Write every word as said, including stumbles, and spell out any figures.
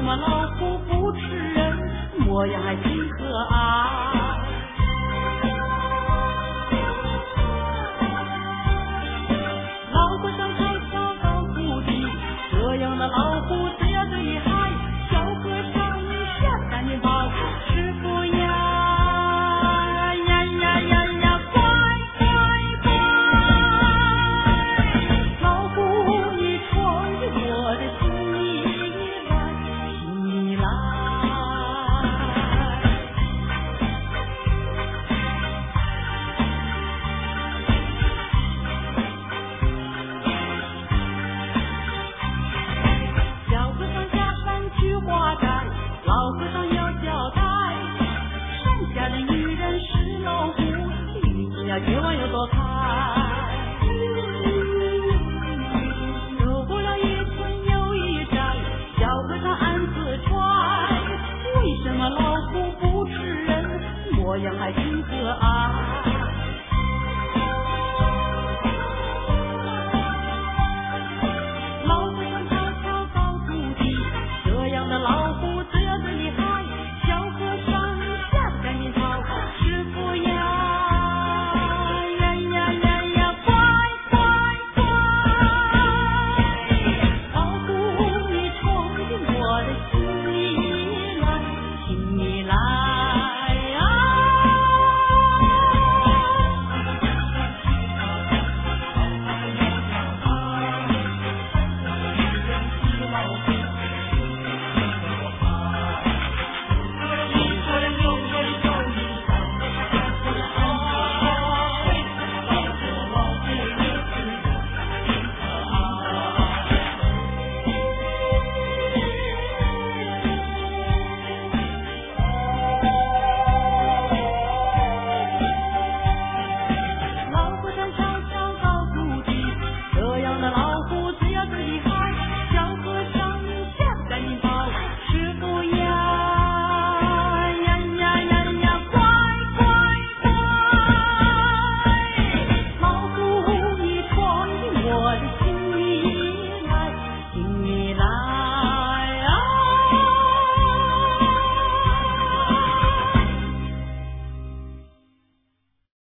么老虎不吃人，模样还挺可爱。老和尚开桥到谷底，这样的老虎谁呀最嗨？小和尚你下山你跑，师傅呀呀呀呀呀，乖乖乖！老虎你闯进我的心里来，心里来。小和尚下山去化斋，老和尚要交代，山下的女人是老虎，你呀千万要躲开。走过了一村又一寨，小和尚暗自揣，为什么老虎不吃人，模样还挺可爱。